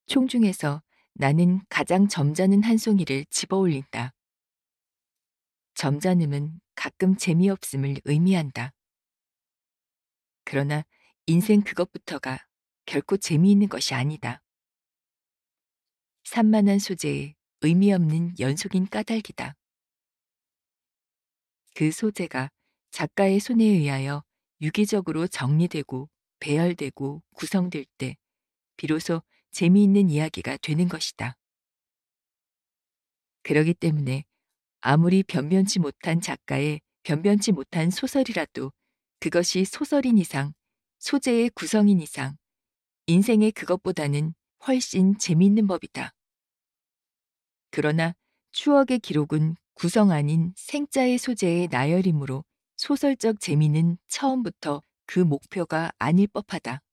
총 중에서 나는 가장 점잖은 한 송이를 집어 올린다. 점잖음은 가끔 재미없음을 의미한다. 그러나 인생 그것부터가 결코 재미있는 것이 아니다. 산만한 소재에 의미 없는 연속인 까닭이다. 그 소재가 작가의 손에 의하여 유기적으로 정리되고 배열되고 구성될 때 비로소 재미있는 이야기가 되는 것이다. 그러기 때문에 아무리 변변치 못한 작가의 변변치 못한 소설이라도 그것이 소설인 이상, 소재의 구성인 이상, 인생의 그것보다는 훨씬 재미있는 법이다. 그러나 추억의 기록은 구성 아닌 생자의 소재의 나열이므로 소설적 재미는 처음부터 그 목표가 아닐 법하다.